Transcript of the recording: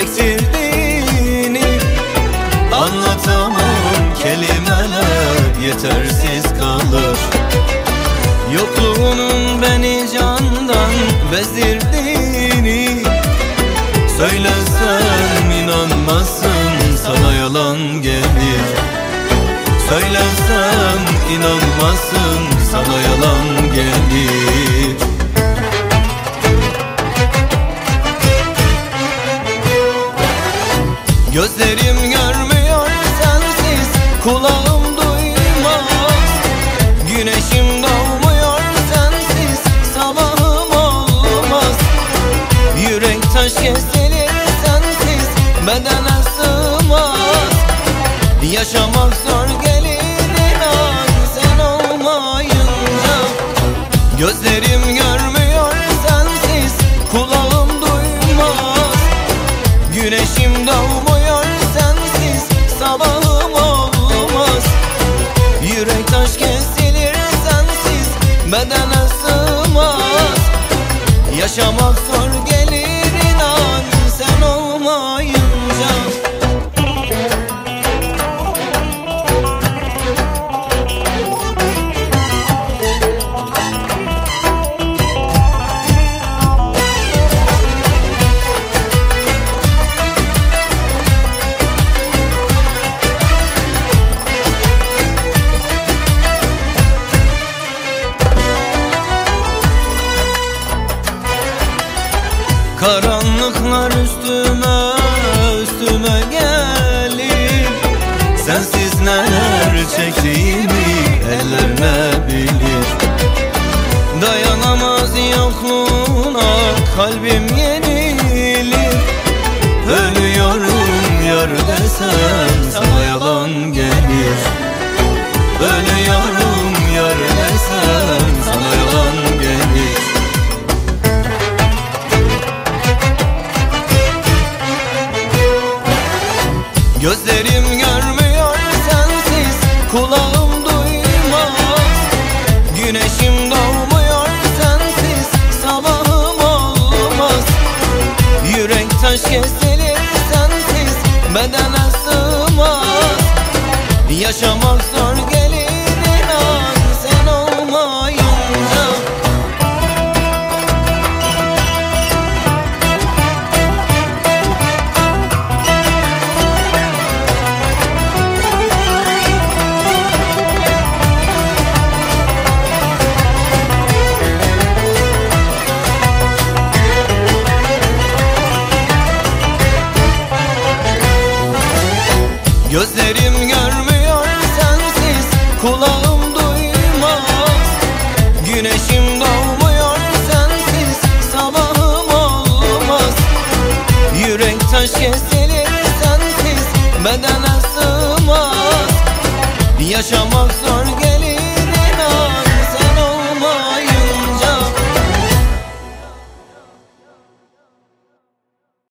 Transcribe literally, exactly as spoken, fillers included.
çektirdiğini anlatamam, kelimeler yetersiz kalır. Yokluğunun beni candan bezdirdiğini söylesem inanmazsın, sana yalan gelir. Söylesem inanmazsın, sana yalan gelir. Gözlerim görmüyor sensiz, kulağım duymaz. Güneşim doğmuyor sensiz, sabahım olmaz. Yürek taş kesilir sensiz, bedene sığmaz. Yaşamak zor gelir inan sen olmayınca. Gözlerim görmüyor sensiz, kulağım duymaz. Güneşim doğmuyor sensiz, sabahım olmaz. Yürek taş kesilir sensiz, bedene sığmaz. Yaşamak zor gelir inan sen olmayınca. Karanlıklar üstüme üstüme gelir. Sensiz neler çektiğimi eller ne bilir. Dayanamaz yokluğuna kalbim yenilir. Ölüyorum yar desem sana yalan gelir. Ölüyorum yar desem sana yalan gelir. Gözlerim görmüyor sensiz, kulağım duymaz. Güneşim doğmuyor sensiz, sabahım olmaz. Yürek taş kesilir sensiz, bedene sığmaz. Yaşamak zor gelir inan sen olmayınca. Gözlerim görmüyor sensiz, kulağım duymaz. Güneşim doğmuyor sensiz, sabahım olmaz. Yürek taş kesilir sensiz, bedene sığmaz. Yaşamak zor gelir.